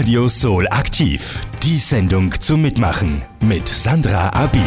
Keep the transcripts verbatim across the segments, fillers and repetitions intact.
Radio Soul aktiv. Die Sendung zum Mitmachen mit Sandra Abid.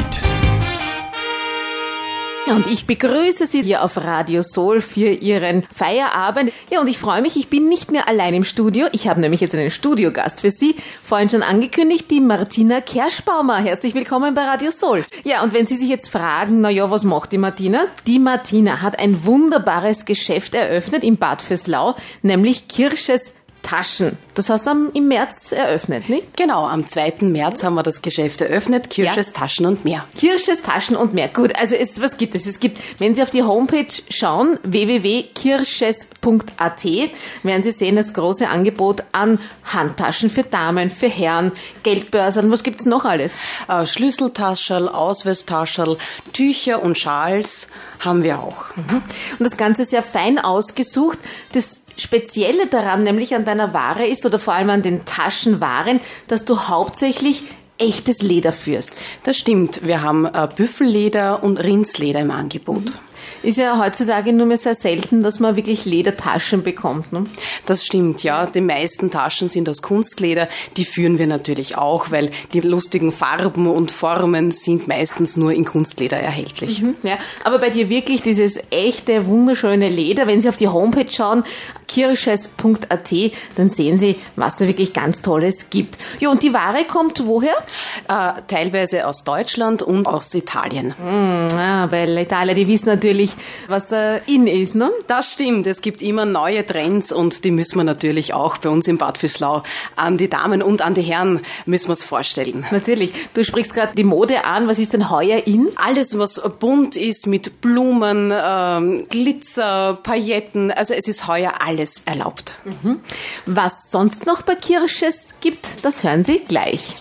Und ich begrüße Sie hier auf Radio Soul für Ihren Feierabend. Ja, und ich freue mich, ich bin nicht mehr allein im Studio. Ich habe nämlich jetzt einen Studiogast für Sie. Vorhin schon angekündigt, die Martina Kerschbaumer. Herzlich willkommen bei Radio Soul. Ja, und wenn Sie sich jetzt fragen, na ja, was macht die Martina? Die Martina hat ein wunderbares Geschäft eröffnet in Bad Vöslau, nämlich Kirsches Taschen. Das hast du im März eröffnet, nicht? Genau, am zweiten März haben wir das Geschäft eröffnet. Kirsches ja. Taschen und mehr. Kirsches Taschen und mehr. Gut, also es, was gibt es? Es gibt, wenn Sie auf die Homepage schauen, w w w punkt kirsches punkt a t, werden Sie sehen, das große Angebot an Handtaschen für Damen, für Herren, Geldbörsen. Was gibt's noch alles? Äh, Schlüsseltaschel, Ausweistaschel, Tücher und Schals haben wir auch. Mhm. Und das Ganze sehr fein ausgesucht. Das Spezielle daran, nämlich an deiner Ware ist, oder vor allem an den Taschenwaren, dass du hauptsächlich echtes Leder führst. Das stimmt. Wir haben äh, Büffelleder und Rindsleder im Angebot. Mhm. Ist ja heutzutage nur mehr sehr selten, dass man wirklich Ledertaschen bekommt, ne? Das stimmt, ja. Die meisten Taschen sind aus Kunstleder. Die führen wir natürlich auch, weil die lustigen Farben und Formen sind meistens nur in Kunstleder erhältlich. Mhm, ja, aber bei dir wirklich dieses echte, wunderschöne Leder, wenn Sie auf die Homepage schauen, kirsches punkt a t, dann sehen Sie, was da wirklich ganz Tolles gibt. Ja, und die Ware kommt woher? Äh, teilweise aus Deutschland und aus Italien. Mhm, ja, weil Italien, die wissen natürlich, was da in ist, ne? Das stimmt. Es gibt immer neue Trends und die müssen wir natürlich auch bei uns in Bad Vöslau an die Damen und an die Herren müssen wir es vorstellen. Natürlich. Du sprichst gerade die Mode an. Was ist denn heuer in? Alles, was bunt ist mit Blumen, ähm, Glitzer, Pailletten. Also es ist heuer alles erlaubt. Mhm. Was sonst noch bei Kirsches gibt, das hören Sie gleich.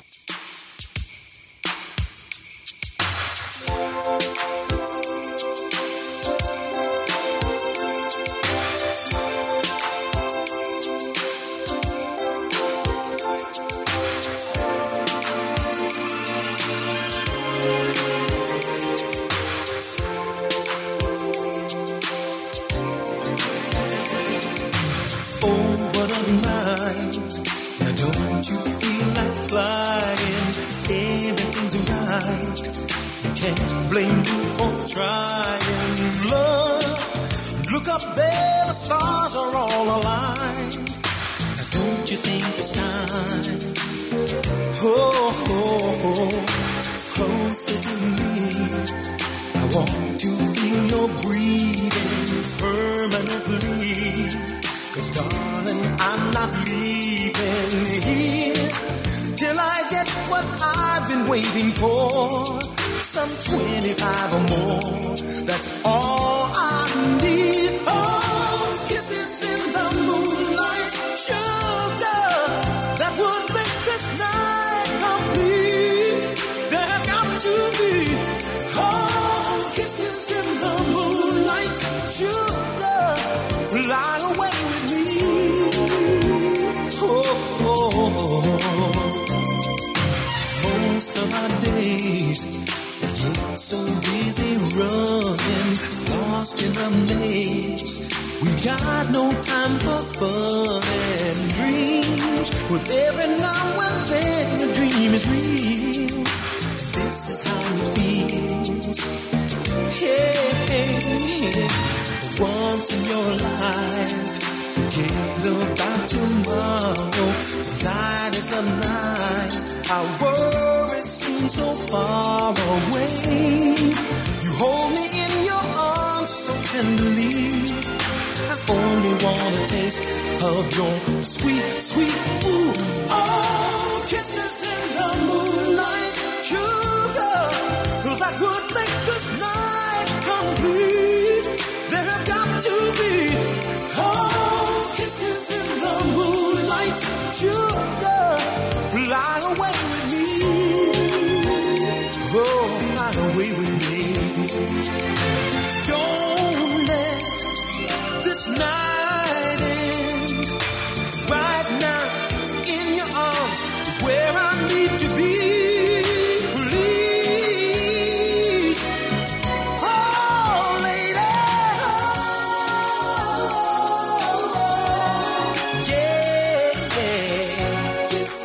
Blame you for trying, love. Look up there, the stars are all aligned. Now don't you think it's time? Oh, oh, oh, closer to me. I want to feel your breathing permanently. 'Cause darling, I'm not leaving here till I get what I've been waiting for. Some twenty-five or more, that's all I need. Oh, kisses in the moonlight, sugar, that would make this night complete. There have got to be, oh, kisses in the moonlight, sugar, fly away with me. Oh, oh, oh. Most of my days get so busy running, lost in a maze. We got no time for fun and dreams, but every now and then a dream is real. This is how it feels. Hey, hey, hey. Once in your life, forget about tomorrow. Tonight is the night. Our worries seem so far away. You hold me in your arms so tenderly. I only want a taste of your sweet, sweet ooh. Oh, kisses in the moonlight, sugar, that would make this night complete. There have got to be, oh, kisses in the moonlight, sugar, fly away with me. Oh, fly away with me. Don't let this night end. Right now, in your arms is where I need to be. Kiss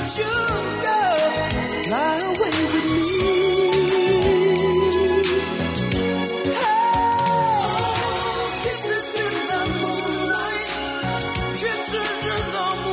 want you, girl, fly away with me. Hey, kisses in the moonlight, kisses in the moonlight.